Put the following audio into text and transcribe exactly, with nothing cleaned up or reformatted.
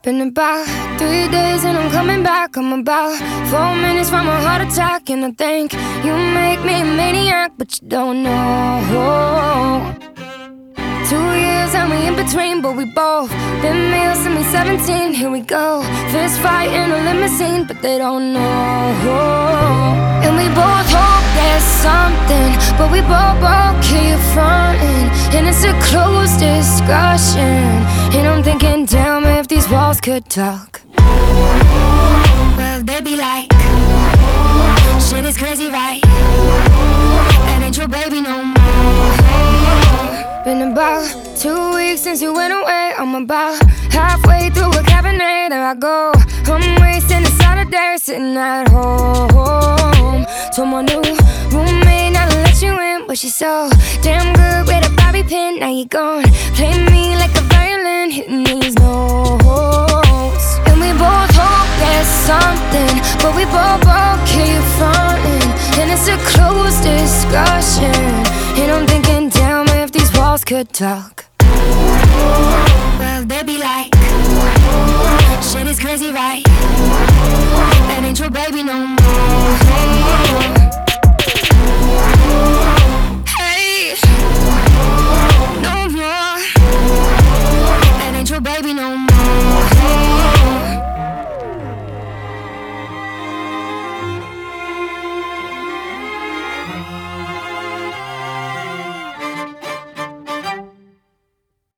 Been about three days and I'm coming back. I'm about four minutes from a heart attack, and I think you make me a maniac, but you don't know. Two years and we in between, but we both been male since we seventeen. Here we go, fist fight in a limousine, but they don't know. And we both hope there's something, but we both, both keep fronting, and it's a closed discussion. And I'm thinking, damn, if these walls could talk, well, they'd be like, shit is crazy, right? That ain't your baby no more. Been about two weeks since you went away. I'm about halfway through a cabernet. There I go, I'm wasting a Saturday sitting at home. Told my new roommate not to let you in, but she's so damn good with a bobby pin. Now you gone, play me like a violin, hitting these notes. And we both hope there's something, but we both, both keep fronting, and it's a closed discussion. And I'm thinking, damn, if these walls could talk, well, they'd be like, shit is crazy, right? That ain't your baby no more.